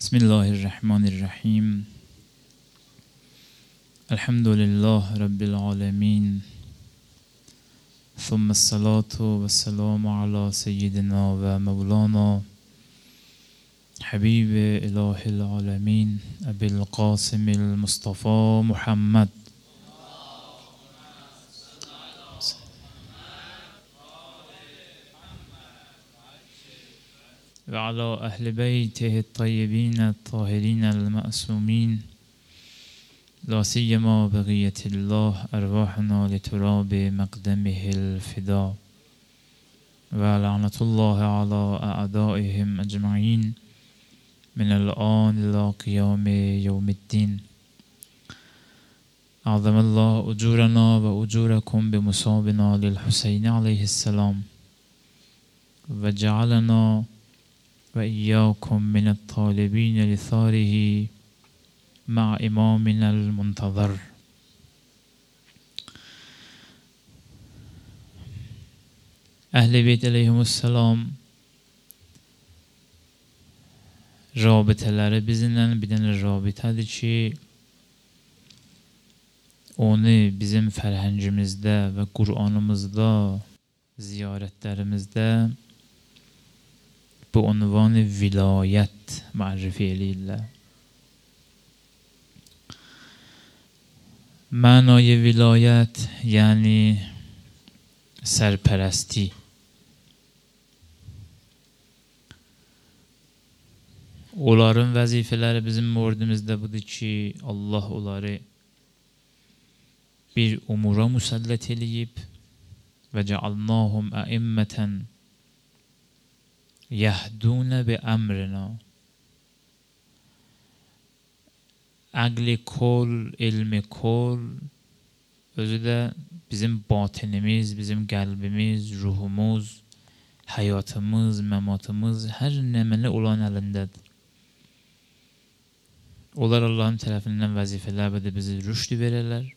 Bismillahirrahmanirrahim. Elhamdülillah Rabbil alemin. Thumma salatu ve selamu ala seyyidina ve mevlana Habibi ilahil alemin Ebil Qasimil Mustafa Muhammed ve ala ehli beytihi tayyibin tahirin el-ma'sumin la siyama begiyetillah ervahuna li turabi maqdamihil fida ve la'natullahi ala a'daihim ecma'in min el-an ila qiyami yevmiddin. Azamallahu ucurana ve ucurakum bi musabina lil Hüseyni aleyhisselam ve cealena ve iyyakum minet talibine li tharihi ma imaminel muntazar. Ehl-i Beyt aleyhimusselam rabiteleri bizimle bir tane rabitedir ki onu bizim ferhencimizde ve Kur'an'ımızda ziyaretlerimizde bu unvanı vilayet marifi eləyirlər. Manayı vilayet yani serperesti. Onların vəzifələri bizim mövrdümüzdə budur ki, Allah onları bir umura musallət eləyib və cealnahum əimmətən yahdûne bi emrina. Aqli kol, ilmi kol, özü də bizim batinimiz, bizim qəlbimiz, ruhumuz, həyatımız, məmatımız, hər nəməli olan əlindədir. Onlar Allahın tərəfindən vəzifələr və də bizi rüşd verərlər.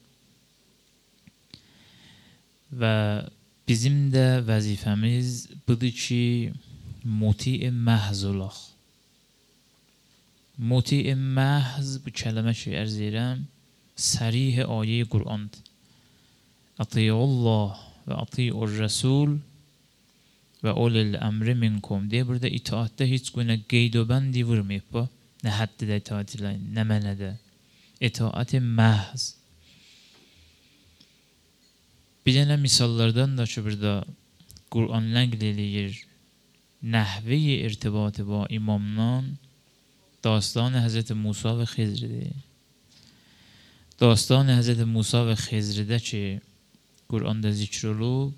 Və bizim də vəzifəmiz budur ki, muti' məhz olaq. Muti' məhz bu kəlmə ki, ərz edirəm, sərih ayə-i Qur'andır. Atiyullah və atiyur rəsul və ulil əmri minkum deyə burada itaatdə heç günə qeyd və bəndi vurmayıb bu. Nə həddidə itaat eləyin, nə mənədə. İtaat-i məhz. Bir dənə misallardan da ki, burada Qur'an nəql eləyir. Nəhvi-i irtibatı ba imamdan dastان Hazreti Musa ve Xizr'dir. Dastان Hazreti Musa ve Xizr'də ki, Qur'anda zikr olub,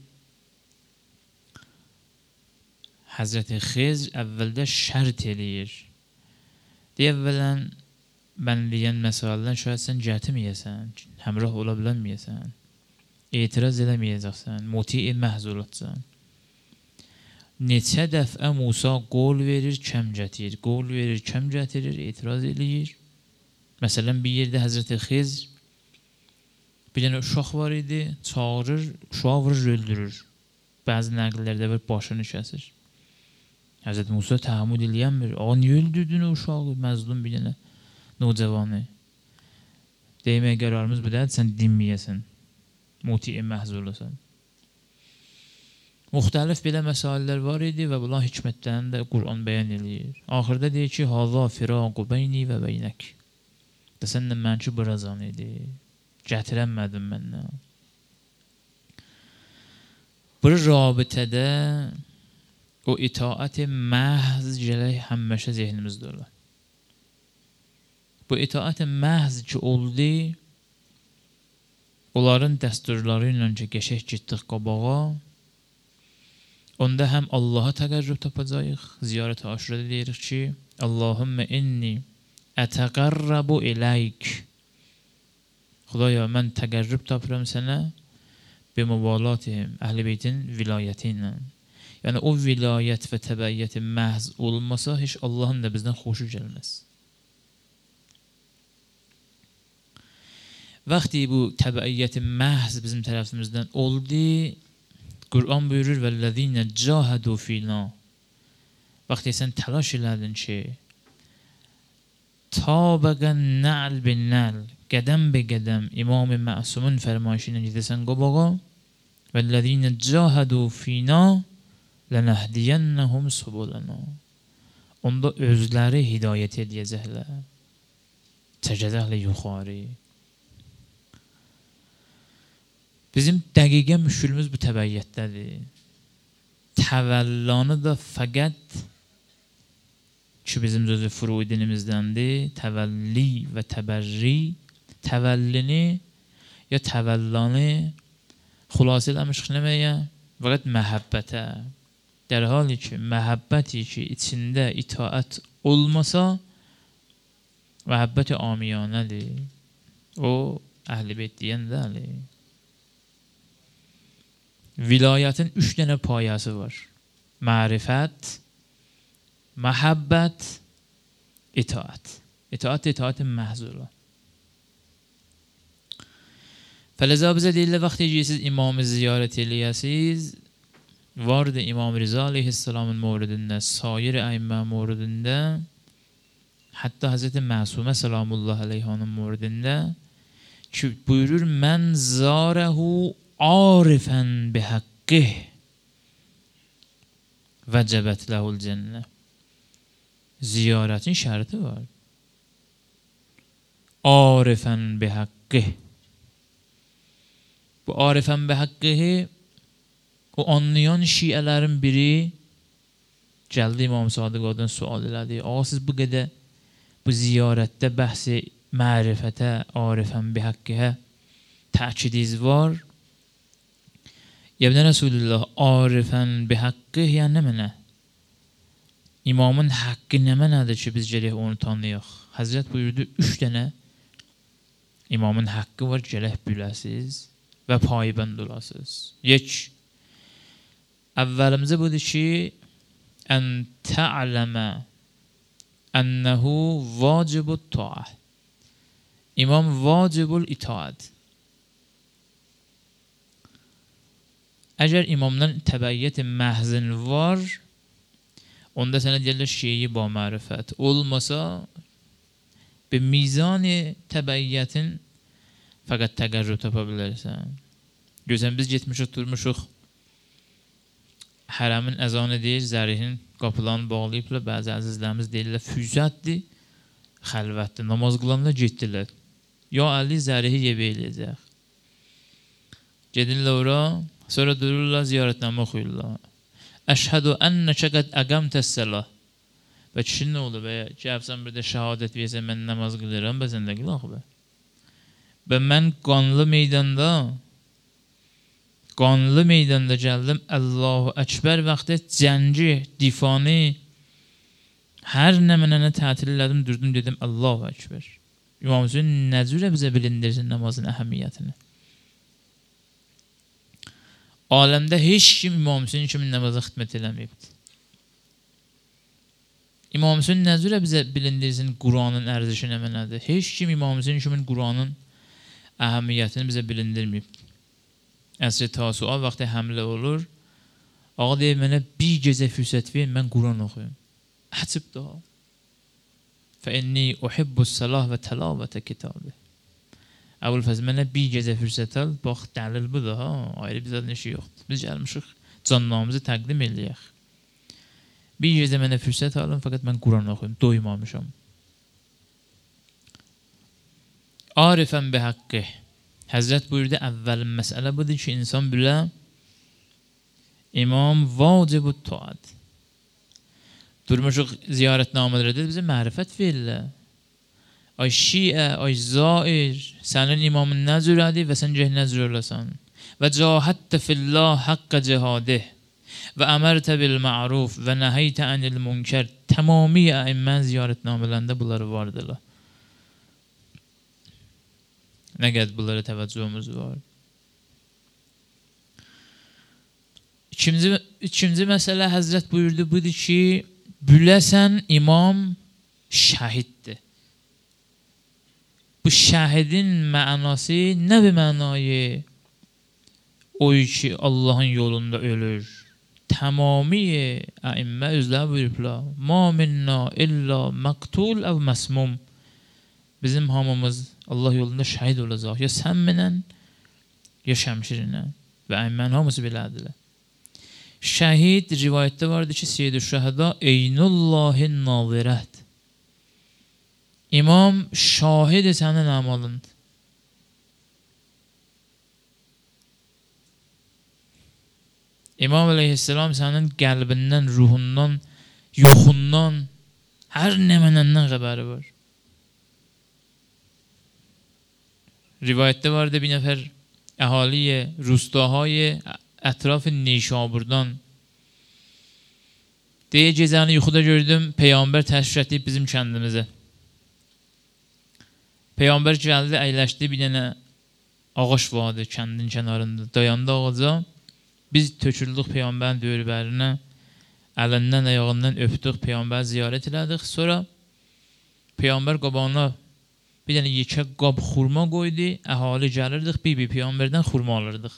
Hazreti Xizr əvvəldə şərt eləyir. Deyə əvvələn, mən deyən məsələdən şayət sən gətirməyəsən, həmrah ola bilənməyəsən, etiraz eləməyəcəksən, muti' məhz olacaqsan. Neçə dəfə Musa qol verir, kəm gətirir, qol verir, kəm gətirir, etiraz eləyir. Məsələn, bir yerdə Həzrəti Xizr bir dənə uşaq var idi, çağırır, uşağı vurur, öldürür. Bəzi nəqillərdə bir başını kəsir. Həzrəti Musa təhəmmül eləyənmir. Ağa, niyə öldürdün o uşağı? Məzlum bir dənə nocavanı. Demək qərarımız bu deyil, sən dinməyəsən, muti' məhz olasan. Müxtəlif belə məsələlər var idi və bunlar hikmətlərini də Qur'an bəyan eləyir. Axırda deyir ki, Hâzâ firâqu beyni və beynək. Səninlə mənki birazan idi. Gətirənmədim məndən. Bu rabitədə o itaat-i məhz gələk həmişə zehnimizdə olur. Bu itaat-i məhz ki oldu, onların dəsturları ilə ki qəşək getdik qabağa, onda həm Allaha təqərrüb tapacağıq. Ziyarət-i aşurədə deyirik ki, Allahümmə inni ətəqərrəbu iləyk. Xudaya, mən təqərrüb tapıram sənə bimuvalatihim, Əhl-i Beytin vilayəti ilə. Yəni, o vilayət və təbəiyyəti məhz olmasa, heç Allahın da bizdən xoşu gəlməz. Vaxtı bu təbəiyyəti məhz bizim tərəfimizdən oldu, Qur'an buyurur vəllezine cahadu fina. Vaxtı sən təlaş elədin ki, طابق النعل بالنعل، قدم بقدم امام معصومون فرمایشی نجدسن قباقا والذین جاهدوا فینا لنهدینهم سبلنا. Onda özləri hidayət edəcəklər. Çəkəcəklər yuxarı. Bizim dəqiqə müşkülümüz bu təbəyyətdədir. Təvəllanı da fəqət ki bizim sözü furu dinimizdəndir. Təvəlli və təbərri. Təvəllini ya təvəllanı xülasə eləmiş nəməyə? Fəqət məhəbbətə. در حالی که محبتی که içində itaat olmasa محبت عامیانه o əhl-i beyt deyəndəli. Vilayətin 3 dənə payası var. Mərifət, məhəbbət, itaat. İtaat məhzula. Fələzə bizə deyirlər, vaxt siz imamı ziyarət eləyəsiz, vard İmam Rıza aleyhisselamın موردində, sair əimmə موردində, hətta Hazreti Məsumə salamullah aleyhanın موردində ki buyurur, mən zarəhu arifən bihaqqih vəcəbət ləhul cənnə. Ziyarətin şərti var. Arifən bihaqqih. Bu arifən bihaqqihi o anlayan şiələrin biri gəldi İmam Sadiq odan sual elədi. Ağa siz bu qədər bu ziyarətdə bəhsi mərifətə, arifən bihaqqihə təkidiniz var. Yəni Rasulullah arifən bihaqqih yəni nə mənə? İmamın haqqı nə mənədir ki biz gələk onu tanıyaq? Həzrət buyurdu 3 dənə imamın haqqı var, gələk biləsiz və paybənd olasınız. Əvvəlimizə budur ki, ən tə'ləmə ənəhu vacibut ta'a. İmam vacibul itaat. Əgər imamdan təbəyyət məhzin var, onda sənə deyirlər şeyi ba mərifət. Olmasa, bir mizan təbəyyətin fəqət təqərrüb tapa bilərsən. Görsən, biz getmişik, durmuşuq, hərəmin əzanı deyir, zərihin qapılarını bağlayıblar, bəzi əzizlərimiz deyirlər, füzətdir, xəlvətdir, namaz qılanlar getdilər. Ya əli zərihi yevə eləyəcək. Gedirlər ora, sonra dururlar, ziyarətnamə oxuyurlar. Əşhədu ənnəkə qəd əqəmtəs-səlah. Və kişinin nə olur? Gəlsən bir də şəhadət versən, mən namaz qılıram, bəsən də qılaq bə. Və mən qanlı meydanda gəldim, Allahu Əkbər vaxtı cəngi, difani, hər nə mənə tətil elədim, durdum, dedim, Allahu Əkbər. İmam Hüseyin nə cürə bizə bilindirsin namazın əhəmiyyətini? Aləmdə heç kim İmam Hüseyin kimi namaza xidmət eləməyibdir. İmam Hüseyin nə cürə bizə bilindirsin Quranın ərzişi nə mənədir? Heç kim İmam Hüseyin kimi Quranın əhəmiyyətini bizə bilindirməyibdir. Əsr-i Tasua vaxtı həmlə olur. Ağa deyir, mənə bir gecə fürsət verin, mən Quran oxuyum. Əcib daha. Fəinni uhibbus-salah və təlavətə kitabı. Əvvəl-fəzl, mənə bir gecə fürsət al, bax, dəlil bu da, ayrı bizə neşi yoxdur. Biz gəlmişik, cannamızı təqdim eləyək. Bir gecə mənə fürsət alın, fəqət mən Quran oxuyum, doymamışam. Arifən bihaqqih. Həzrət buyurdu, əvvəlin məsələ budur ki, insan bilə imam vacibut taat. Durmuşuq ziyarətnamələrdə bizə mərifət verirlər. Ay şiə, ay zair, sənin imamın nə cürədir və sən gəh nə cür olasan. Və cahəttə fillah haqqa cihadih və əmərtə bil ma'ruf və nəhəytə ənil münkər. Tamamiyə əimmən ziyarətnamələrində bunları vardırlar. Nə qədər bunlara təvəccühümüz var. İkinci məsələ Həzrət buyurdu, budur ki, biləsən imam şəhiddir. Bu şəhidin mənası nə bir mənayı? O ki, Allahın yolunda ölür. Tamamiyə əimmə özləri buyurublar. Ma minna illa məqtul əv məsmum. bizim hamımız Allah yolunda şəhid olacaq. Ya sən mənən, ya Şəmşirinə. Və əmmən hamısı belədilər. Şəhid rivayətdə vardı ki, Seyyid-i Şəhəda Eynullahin nazirət. İmam şahid sənin əmalındır. İmam əleyhisselam sənin qəlbindən, ruhundan, yuxundan, hər nə mənəndən xəbəri var. Rivayətdə vardı bir nəfər əhaliyə, rustahay ətraf Nişaburdan. Deyə gecəni yuxuda gördüm, Peyğəmbər təşrif etdi bizim kəndimizə. Peyğəmbər gəldi, əyləşdi, bir dənə ağaç vardı kəndin kənarında. Dayandı ağaca, biz töküldük Peyğəmbərin döyürbərinə, əlindən, ayağından öpdük, Peyğəmbər ziyarət elədik. Sonra Peyğəmbər qabağına bir dənə yekə qab xurma qoydu, əhali gəlirdik, bir Peyğəmbərdən xurma alırdıq.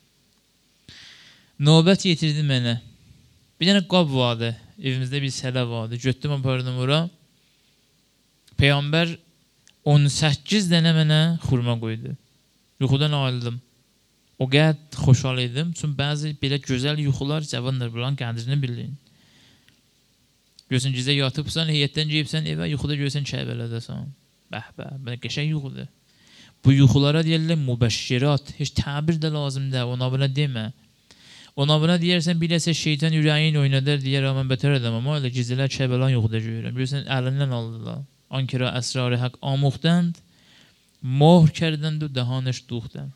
Növbət yetirdi mənə. Bir dənə qab vardı, evimizdə bir sələ vardı, götdüm apardım ora. Peyğəmbər 18 dənə mənə xurma qoydu. Yuxudan ayıldım. O qədər xoşal idim, çünki bəzi belə gözəl yuxular cavandır, bulan qədrini bilin. Görsən gecə yatıbsan, heyətdən gəlibsən evə, yuxuda görsən Kəbələdəsən. Bəh, qəşəng yuxudur. Bu yuxulara deyirlər mübəşşirat, heç təbir də lazım da, ona buna demə. Ona buna deyərsən, biləsə şeytan ürəyin oynadar, deyər, mən betər edəm, amma elə gecələr Kəbəlan yuxuda görürəm. Görsən, əlindən aldılar. Ankara əsrar-ı haq amuxdənd, mohr kərdənd و دهانش دوختند.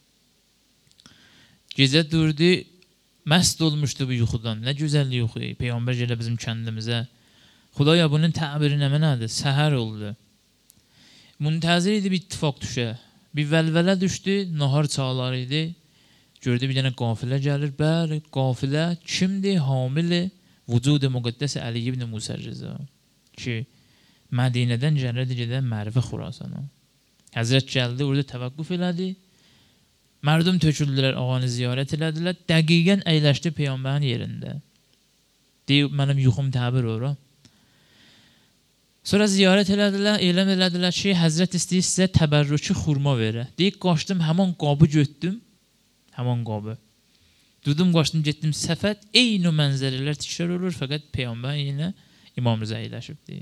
Gecə durdu, məst olmuşdu bu yuxudan. Nə gözəl yuxu. Peyğəmbər gələ bizim kəndimizə. Xudaya bunun təbiri nə mənadır? Səhər oldu. Müntəzir idi bir ittifaq düşə. Bir vəlvələ düşdü, nahar çağları idi. Gördü bir dənə qafilə gəlir. Bəli, qafilə kimdir? Hamili vücud-i müqəddəs Əli ibn Musa Rıza. Ki, Mədinədən gəlirdi gedən Mərvə Xurasana. Həzrət gəldi, orada təvəqqüf elədi. Mərdum töküldülər, ağanı ziyarət elədilər. Dəqiqən əyləşdi Peyğəmbərin yerində. Deyib, mənim yuxum təbir ora. Sonra ziyarət elədilər, eləm elədilər ki, Həzrət istəyir sizə təbərrüki xurma verə. Deyib, qaçdım, həman qabı götdüm. Həman qabı. Dudum, qaçdım, getdim səfət. Eyni mənzərələr təkrar olur, fəqət Peyğəmbər yenə İmam Rıza əyləşibdir.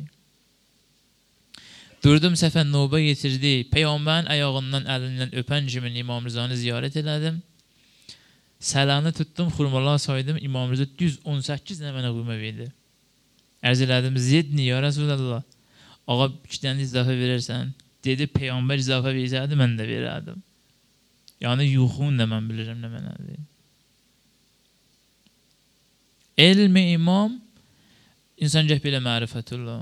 Durdum səfər növbə yetirdi. Peyğəmbərin ayağından, əlindən öpən kimin İmam Rızanı ziyarət elədim. Səlanı tutdum, xurmalar saydım. İmam Rıza düz 18 nə mənə xurma verdi. Ərz elədim, zidni ya Rasulallah. Ağa 2 dənə izafə verərsən. Dedi, Peyğəmbər izafə versəydi, mən də verərdim. Yəni, yuxun da mən bilirəm nə mənədir. Elmi imam, insan gəh belə mərifətullah.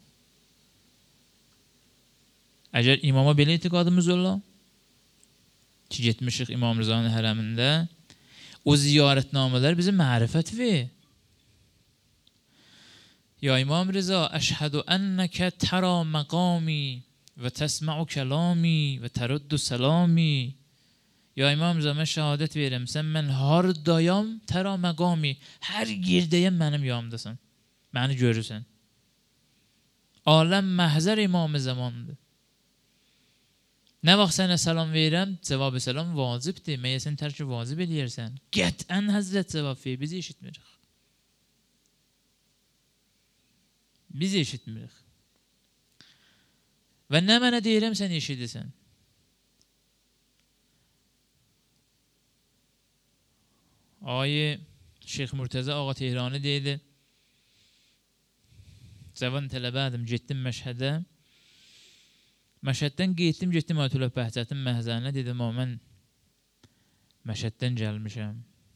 Əgər imama belə etiqadımız ola, ki, getmişik İmam Rızanın hərəmində, o ziyarətnamələr bizim mərifət ver. Ya İmam Rıza, əşhədu ənəkə tərə məqami və təsmə'u kəlami və təruddu səlami. Ya İmam Rıza, mən şəhadət verirəm, sən mən hardayam tərə məqami, hər yerdəyəm mənim yanımdasan, məni görürsən. Aləm məhzər imam-ı zamandır. Nə vaxt sənə salam verirəm, cavab-ı salam vacibdir. Məyə sən tərki vacib eləyərsən. Qətən Həzrət cavab verir, bizi eşitmirik. Biz eşitmirik. Və nə mənə deyirəm, sən eşidirsən. Ayı Şeyx Murtəza Ağa Tehrani deyildi. Cavan tələbədim, getdim Məşhədə. Məşhəddən getdim Ayətullah Bəhcətin məhzərinə, dedim, mən Məşhəddən gəlmişəm.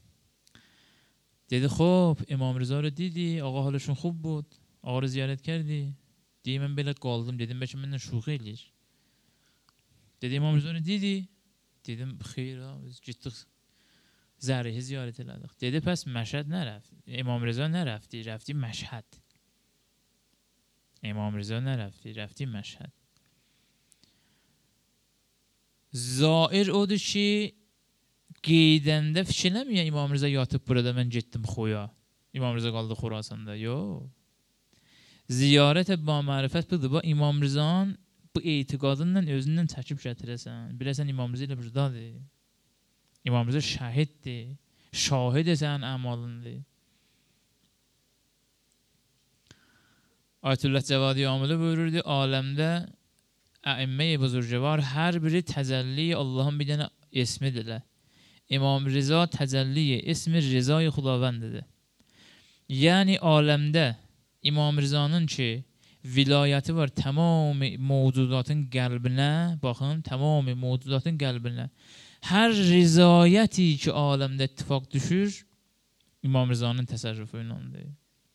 Dedi, xob, İmam Rıza رو دیدی, آقا حالشون خوب بود, آقا رو زیارت کردی. دیگه من belə qaldım, dedim, bəlkə məndən şuxi eləyir. Dedi, İmam Rıza رو دیدی. Dedim, xeyr, biz getdik, Zərihi ziyarət elədik. Dedi, pəs Məşhəd nə rəfti? İmam Rıza nə rəfti? Rəfti Məşhəd. İmam Rıza nə rəfti? Rəfti Məşhəd. Zair odur ki, qeydəndə fikir eləməyən İmam Rıza yatıb burada, mən getdim xoya. İmam Rıza qaldı Xorasanda. Yox. Ziyarət ba mərifət budur. İmam Rızanın bu etiqadından özündən çəkib gətirəsən. Biləsən İmam Rıza ilə burdadır. İmam Rıza şahiddir. Şahid sənin əmalındır. Ayətullah Cəvadi Amili buyururdu, aləmdə əimmə-i buzurgvar hər biri təcəlli Allahın bir dənə ismidirlər. İmam Rıza təcəlli ismi Rızay Xudavəndidir. Yəni aləmdə İmam Rızanın ki vilayəti var tamam mevcudatın qəlbinə, baxın, tamam mevcudatın qəlbinə. Hər rizayəti ki aləmdə ittifaq düşür, İmam Rızanın təsərrüfü iləndir.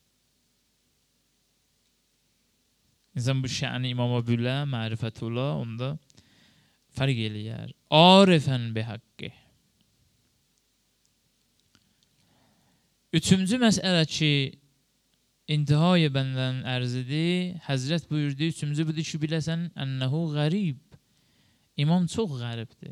İnsan bu şəni imama bilə, mərifətullah, onda fərq eləyər. Arifən bi haqqi. Üçüncü məsələ ki, intihai bəndən ərzidir, Həzrət buyurdu, üçüncü budur ki, biləsən, ənəhu qərib. İmam çox qəribdir.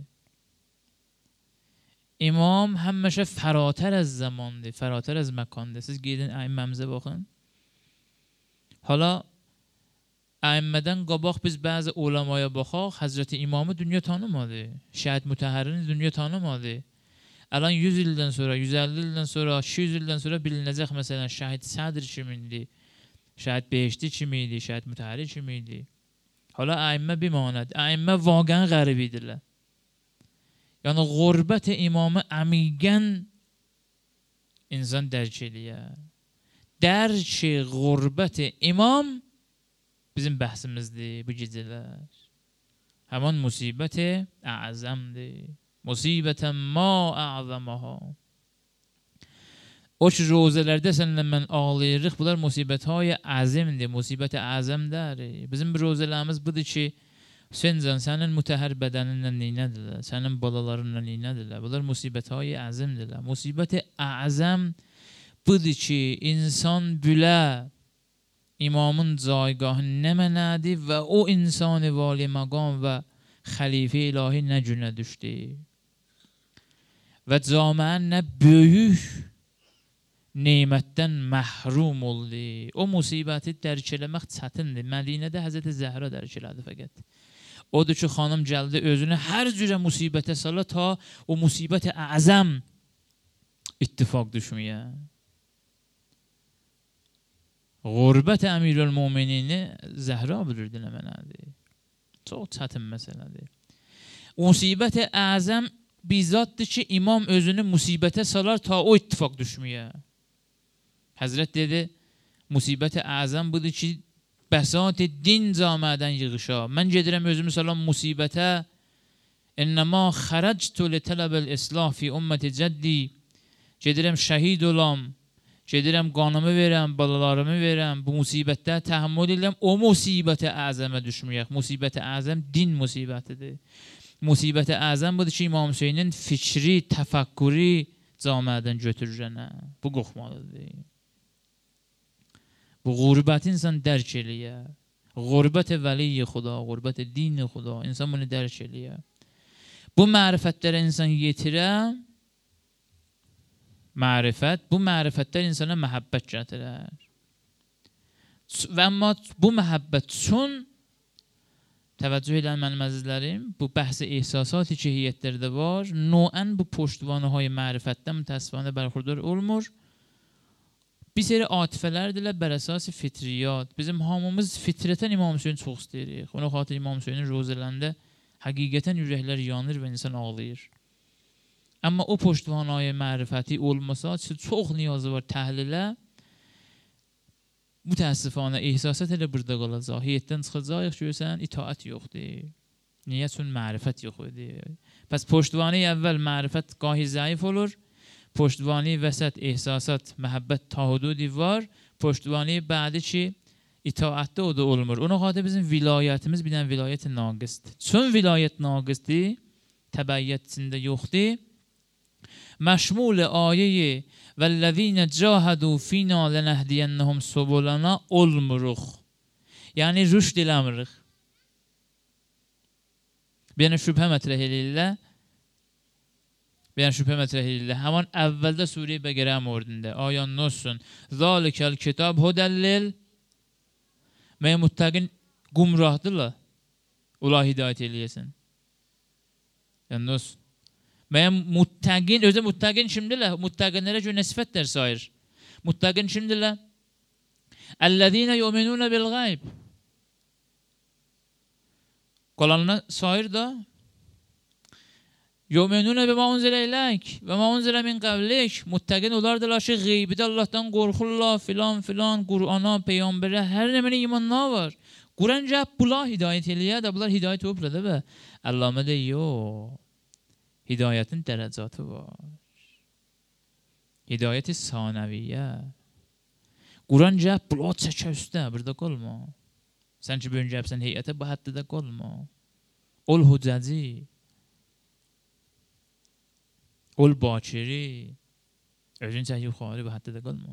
İmam həmişə fəratər az zamandır, fəratər az məkandır. Siz gedin əimməmizə baxın. Hala, əimmədən qabaq biz bəzi ulamaya baxaq, Həzrəti İmamı dünya tanımadı. Şəhid Mütəhərrini dünya tanımadı. Alan 100 ildən sonra, 150 ildən sonra, 200 ildən sonra bilinəcək məsələn Şəhid Sədr kimindi, Şəhid Behişti kimiydi, Şəhid Mütəhəri kimiydi. Hala əimmə bimanəd. Əimmə vaqən qərib idirlər. Yəni qurbət imamı əmiqən insan dərk eləyər. Dərk qurbət imam bizim bəhsimizdir bu gecələr. Həman musibət əzəmdir. Musibətən ma əzəməha. O ki rozelərdə səninlə mən ağlayırıq, bunlar musibətهای əzimdir, musibət əzəmdir. Bizim rozelərimiz budur ki, Hüseyncan, sənin mütəhər bədəninlə neynədirlər, sənin balalarınla neynədirlər. Bunlar musibətهای əzimdirlər. Musibət əzəm budur ki, insan bilə imamın caygahı nə mənədir və o insan vali məqam və xəlifə ilahi nə günə düşdü. Və camiə nə böyük nemətdən məhrum oldu. O musibəti dərk eləmək çətindir. Mədinədə Həzrəti Zəhra dərk elədi fəqət. Odur ki, xanım gəldi özünü hər cürə musibətə sala ta o musibət əzəm ittifaq düşməyə. Qurbət Əmirül-Möminini Zəhra bilirdi nə mənədir. Çox çətin məsələdir. Musibət əzəm bizatdır ki, imam özünü musibətə salar ta o ittifaq düşməyə. Həzrət dedi, musibət əzəm budur ki, bəsat din camiədən yığışa. Mən gedirəm özümü salam musibətə. İnnəmə xərəctu li tələbəl islah fi ümməti cəddi. Gedirəm şəhid olam. Gedirəm qanımı verəm, balalarımı verəm. Bu musibətdə təhəmmül edirəm. O musibətə əzəmə düşməyək. Musibətə əzəm din musibətidir. Musibət əzəm budur ki, İmam Hüseynin fikri, təfəkkürü camiədən götürürənə. Bu qorxmalıdır. Bu qurbət insan dərk eləyər. Qurbət vəliy xuda, qurbət din xuda. İnsan bunu dərk eləyər. Bu mərifətlərə insan yetirər. Mərifət, bu mərifətlər insana məhəbbət gətirər. Və amma bu məhəbbət üçün təvəccüh edən mənim əzizlərim, bu bəhs-i ehsasat-ı ki heyətlərdə var, noən bu poştvanıhay mərifətdən mütəssifانə bərxurdar olmur. Bir seri atifələrdirlər bər əsas fitriyyat. Bizim hamımız fitrətən İmam Hüseyin çox istəyirik. Ona xatır İmam Hüseynin rozələndə həqiqətən ürəklər yanır və insan ağlayır. Amma o poştvanıhay mərifəti olmasa, çox niyazı var təhlilə. Mütəəssifانə ehsasat elə burada qalacaq. Heyətdən çıxacaq, görürsən, itaət yoxdur. Niyə? Çünki mərifət yoxdur. Pəs poştvani əvvəl mərifət qahi zəif olur. Poştvani vəsət ehsasat, məhəbbət tahududi var. Poştvani bədi ki, itaətdə o da olmur. Ona xatır bizim vilayətimiz bir dənə vilayət naqisdir. Çünki vilayət naqisdir, təbəyyət içində yoxdur. Məşmul ayeyi vəllezine cahadu fina lenehdiyennehum subulana olmuruq. Yəni rüşd eləmirik. Bir dənə şübhə mətrəh eləyirlər. Həman əvvəldə Sure-i Bəqərə mövrdündə ayan olsun. Zalikəl kitab hudəllil. Məyə muttəqin qumrahdırlar. Ula hidayət eləyəsən. Yəni dost. Məyən muttəqin, özə muttəqin kimdirlər? Muttəqinlərə görə nə sifətlər sayır? Muttəqin kimdirlər? Əllezine yu'minuna bil gayb. Qalanına sayır da yu'minuna bima unzila ileyk ve ma unzila min qablik. Muttəqin olardılar ki, qeybdə Allahdan qorxurlar, filan, Qur'ana, peyğəmbərə, hər nəmənə imanlar var. Quran cəhb bula hidayət eləyə də, bunlar hidayət olublar da və Allame də yox. Hidayətin dərəcatı var. Hidayət-i sanəviyyə. Quran cəhb bula çəkə üstə, burada qalma. Sən ki, bugün cəhbsən heyətə, bu həddə də qalma. Ol hüccəci. Ol bakiri. Özün çək yuxarı, bu həddə də qalma.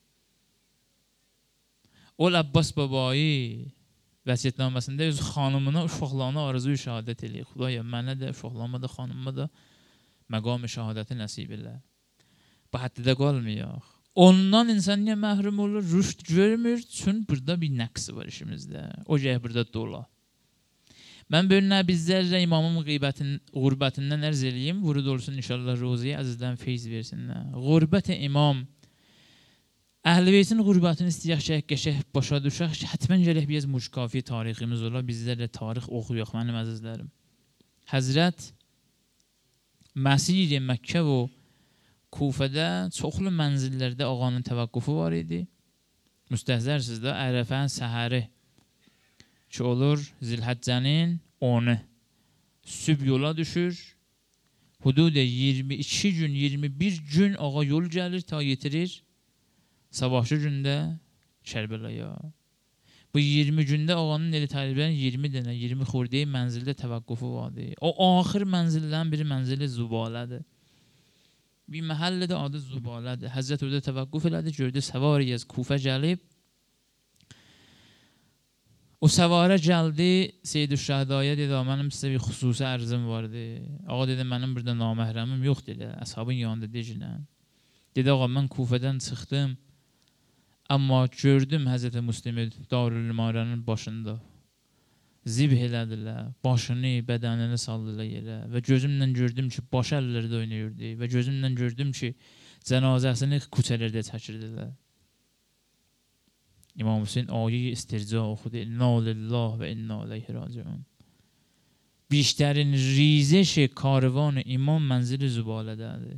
Ol Abbas babayı. Vəsiyyətnaməsində öz xanımına, uşaqlarına arzuyu şəhadət eləyir. Xudaya, mənə də, uşaqlarıma da, xanımıma da məqam-ı şəhadəti nəsib elə. Bu həddə qalmayaq. Ondan insan niyə məhrum olur? Rüşd görmür, çünki burada bir nəqsi var işimizdə. O gəh burada dola. Mən bölünə bizlərlə imamın qurbətindən ərz eləyim. Vurud olsun inşallah roziyə, əzizdən feyz versinlər. Qurbət-i imam. Əhl-i Beytin qurbətini istəyək qəşək başa düşək. Hətmən gələk biz müşkafi tariximiz ola. Bizlərlə tarix oxuyaq, mənim əzizlərim. Həzrət Məsir-i Məkkə və Kufədə çoxlu mənzillərdə ağanın təvəqqufu var idi. Müstəhzərsiz də Ərəfənin səhəri ki olur Zilhəccənin 10-u. Süb yola düşür. Hududə 22 gün, 21 gün ağa yol gəlir ta yetirir. Sabahçı gündə Kərbəlaya. Bu 20 gündə ağanın eli təqribən 20 dənə, 20 xurdeyi mənzildə təvəqqufu vardı. O axır mənzildən biri mənzili Zubalədir. Bir məhəllədə adı Zubalədir. Həzrət orada təvəqquf elədi, gördü səvari az Kufə gəlib. O səvarə gəldi, Seyyid-ü-Şəhədaya dedi, mənim sizə bir xüsusi ərzim vardı. Ağa dedi, mənim burada naməhrəmim yox dedi, əshabın yanında deyilən. Dedi, ağa, mən Kufədən çıxdım, amma gördüm Həzrət Müslimi Darül-Marənin başında. Zibh elədilər, başını, bədənini saldılar yerə və gözümlə gördüm ki, baş əllərdə oynayırdı və gözümlə gördüm ki, cənazəsini küçələrdə çəkirdilər. İmam Hüseyin ayə-i istirca oxudu, İnna lillah və inna aleyhi raciun. بیشترین ریزش کاروان imam mənzili Zübalədədir.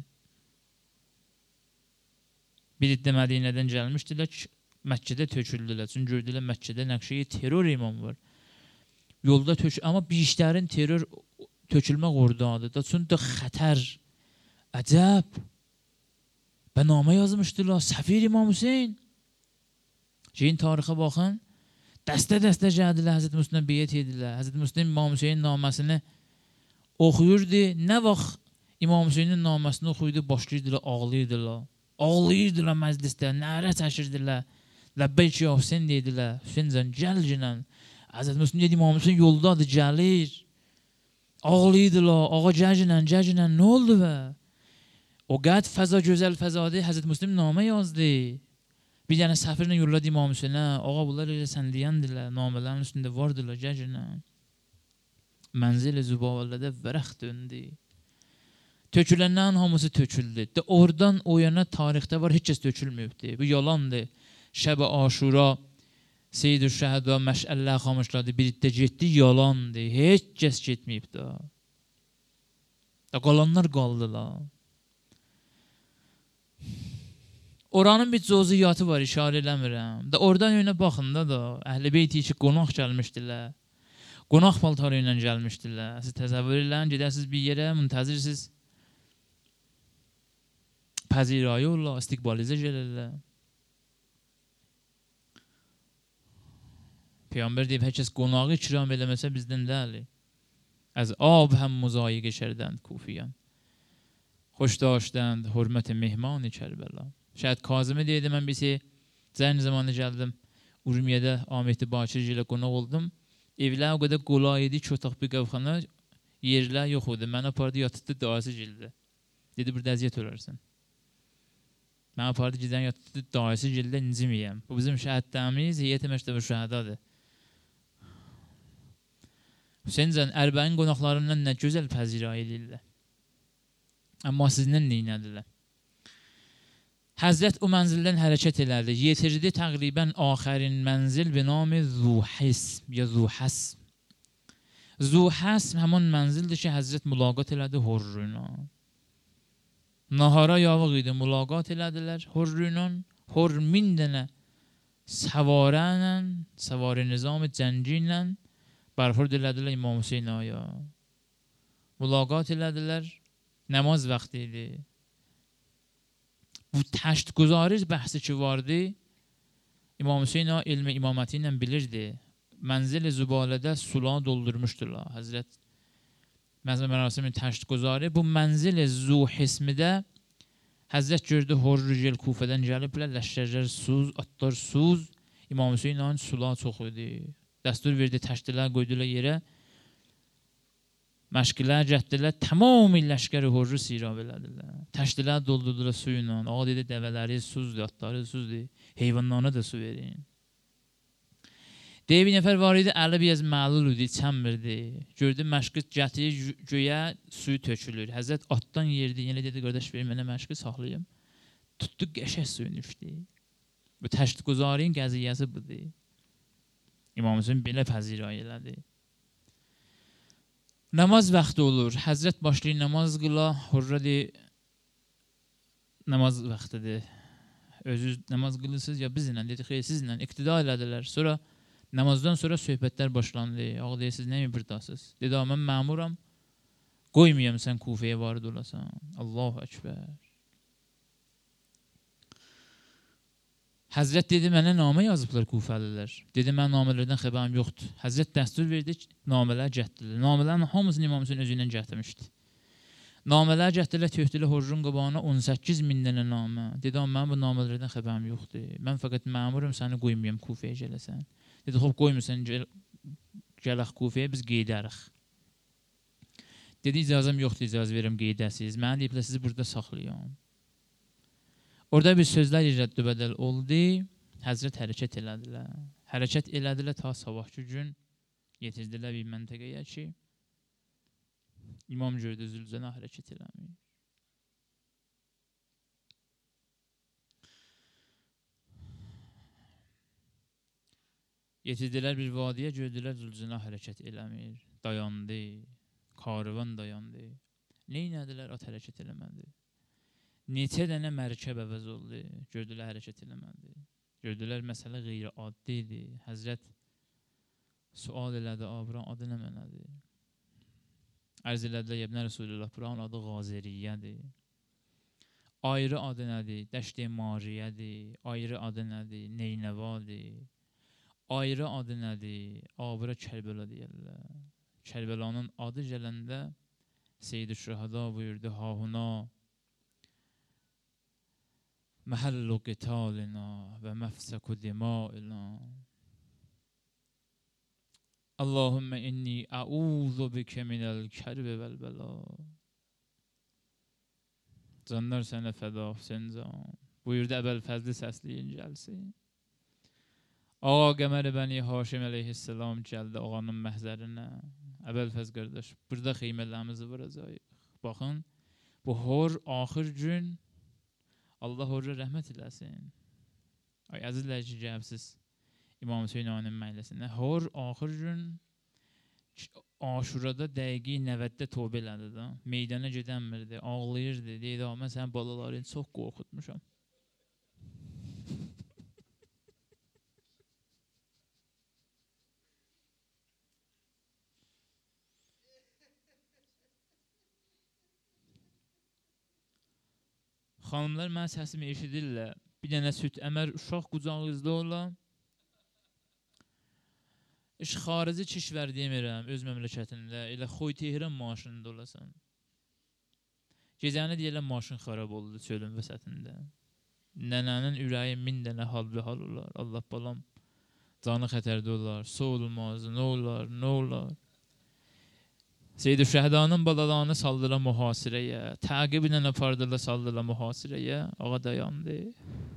Bir iddə Mədinədən gəlmişdilər ki, Məkkədə töküldülər. Çünki gördülər Məkkədə nəqşəyi terror imam var. Yolda amma بیشترین terror tökülmək oradadır da. Çünki xətər, əcəb. Və namə yazmışdılar, Səfir İmam Hüseyin. Şeyin tarixə baxın, dəstə-dəstə gəldilər, Həzrət Müslümə beyət edilər. Həzrət Müslüm İmam Hüseynin naməsini oxuyurdu. Nə vaxt İmam Hüseynin naməsini oxuyurdu, başlayırdılar, ağlayırdılar. Ağlayırdılar məclisdə, nərə çəkirdilər. Ləbbeyk ya Hüseyin dedilər. Hüseyin can, gəl günən. Həzrət Müslüm dedi, İmam Hüseyin yoldadır, gəlir. Ağlayırdılar, ağa gəcinən, nə oldu və? O qəd fəza, gözəl fəzadır, Həzrət Müslüm namə yazdı. Bir dənə səfirlə yolladı İmam Hüseyinə, ağa bunlar elə sən deyəndirlər, namələrin üstündə vardılar, gəcinən. Mənzil-i Zübalədə vərəq döndü. Töküləndən hamısı töküldü. Oradan o yana tarixdə var, heç kəs tökülməyibdi. Bu yalandır. Şəb-i Aşura, Seyyid-ü-Şəhədə məşəllər xamışladı, bir iddə getdi, yalandır. Heç kəs getməyib də. Qalanlar qaldılar. Oranın bir cüziyyatı var, işarə eləmirəm. Oradan yönə baxında da, Əhl-i Beyti ki, qonaq gəlmişdilər. Qonaq paltarı ilə gəlmişdilər. Siz təzəvvür eləyin, gedəsiniz bir yerə, müntəzirsiz. Pəzirayı olurlar, istiqbalizə gəlirlər. Peyğəmbər deyib, hər kəs qonağı ikram eləməsə bizdən deyil. Az ab həm müzayiqə şərdənd kufiyən. Xoş daşdənd, hürmət-i mehman-i Kərbəla. Şayad Kazımı deyildi, mən birisi zəng zamanı gəldim. Urmiyədə Ahmeti Bakirci ilə qonaq oldum. Evlər o qədər qolay idi ki, otaq bir qəvxana, yerlər yox idi. Mən apardı, yatıtdı, daisi gildi. Dedi, burada əziyyət olarsan. Mən apardı, gedən yatıtdı, daisi gildi, incimiyəm. Bu bizim şəhəddəmiz, Heyyət-i Məktəb-i Şəhədadır. Hüseyin zən ərbəin qonaqlarından nə gözəl pəzirə edirlər. Amma sizdən neynədilər? Həzrət o mənzildən hərəkət elədi. Yetirdi təqribən axərin mənzil bi nami Zuhəsm ya Zuhəsm. Zuhəsm həmin mənzildir ki, Həzrət mülaqat elədi Hurruna. Nahara yavıq idi, mülaqat elədilər Hurruna. Hurr 1000 dənə səvarənlə, səvari nizam-ı cəngi ilə bərxurd elədilər İmam Hüseyin aya. Mülaqat elədilər, namaz vaxtı idi. Bu təştguzari bəhsi ki vardı, İmam Hüseyin elmi imaməti ilə bilirdi. Mənzil-i Zübalədə sula doldurmuşdular. Həzrət mərasimi təştguzari bu mənzil-i Zuhəsmidə Həzrət gördü Hurriyel Kufədən gəliblər, ləşkərlər suz, atlar suz. İmam Hüseyin onun sula çox idi. Dəstur verdi, təşdilər qoydular yerə. Məşqilər cəhdilər, tamam ləşkəri Hurru sirab elədilər. Təşdilər doldurdular suyla. Ağa dedi, dəvələri suzdur, atları suzdur. Heyvanlarına da su verin. Deyib bir nəfər var idi, əli biraz məlul idi, çəmmirdi. Gördü məşqi gətirir, göyə suyu tökülür. Həzrət atdan yerdi, yenə dedi, qardaş verin, mənə məşqi saxlayayım. Tutdu, qəşək suyunu içdi. Bu təşdquzarın qəziyyəsi budur. İmam Hüseyin belə pəzirə elədi. Namaz vaxtı olur. Həzrət başlayır namaz qıla. Hurra deyir, namaz vaxtıdır. Özünüz namaz qılırsınız ya bizlə, dedi, xeyr, sizlə iqtida elədilər. Sonra namazdan sonra söhbətlər başlandı. Ağa deyir, siz nəmi buradasınız? Dedi, mən məmuram. Qoymayam sən Kufəyə varid olasan. Allahu Ekber. Həzrət dedi, mənə namə yazıblar Kufəlilər. Dedi, mən namələrdən xəbərim yoxdur. Həzrət dəstur verdi, namələr cəhdilir. Namələrin hamısını İmam Hüseyin özündən cəhdimişdi. Namələr cəhdilə töhdülə Hurrun qabağına 18.000 dənə namə. Dedi, mən bu namələrdən xəbərim yoxdur. Mən fəqət məmurum, səni qoymayam Kufəyə gələsən. Dedi, xob qoymursan, gələx Kufəyə, biz qeydərik. Dedi, icazəm yoxdur, icazə verirəm qeydəsiz. Mən deyiblər, sizi burada saxlayam. Orada bir sözlər irəddü bədəl oldu. Həzrət hərəkət elədilər. Hərəkət elədilər ta sabahki gün yetirdilər bir məntəqəyə ki, İmam gördü Zülcənə hərəkət eləmir. Yetirdilər bir vadiyə, gördülər Zülcənə hərəkət eləmir. Dayandı, karvan dayandı. Neynədilər? At hərəkət eləmədi. Neçə dənə mərkəb əvəz oldu, gördülər hərəkət eləmədi. Gördülər məsələ qeyri-addi idi. Həzrət sual elədi, buranın adı nə mənədir? Ərz elədilər, Yebnə Resulullah, buranın adı Qaziriyyədir. Ayrı adı nədir? Dəşt-i Mariyyədir. Ayrı adı nədir? Neynəvadır. Ayrı adı nədir? Bura Kərbəla deyərlər. Kərbəlanın adı gələndə Seyyid-i Şühəda buyurdu, hahuna məhəllu qitalina və məfsəku dima'ina. Allahümmə inni əuzu bikə minəl kərbi vəl-bəla. Canlar sənə fəda Hüseyin can. Buyurdu Əbəlfəzli səsliyin gəlsin. Ağa Qəmər Bəni Haşim əleyhisselam gəldi ağanın məhzərinə. Əbəlfəz qardaş, burada xeymələrimizi vuracaq. Baxın, bu hor axır gün Allah orada rəhmət eləsin. Ay əzizlər ki, gəlibsiz İmam Hüseyin ağanın məhəlləsinə. Hor axır gün Aşurada dəqiqi 90-də tövbə elədi da. Meydana gedənmirdi, ağlayırdı. Deyirdi, mən sənin balalarını çox qorxutmuşam. Xanımlar mən səsimi eşidirlər. Bir dənə süt əmər uşaq qucağınızda ola. Xarici kişvər demirəm öz məmləkətində. Elə Xoy Tehran maşınında olasan. Gecəni deyirlər maşın xarab oldu çölün vəsətində. Nənənin ürəyi 1000 dənə hal bir hal olar. Allah balam canı xətərdə olar. Su olmaz, nə olar, nə olar. Seyyid-i Şəhdanın balalarını saldılar mühasirəyə. Təqib ilə apardılar saldılar mühasirəyə. Ağa dayandı.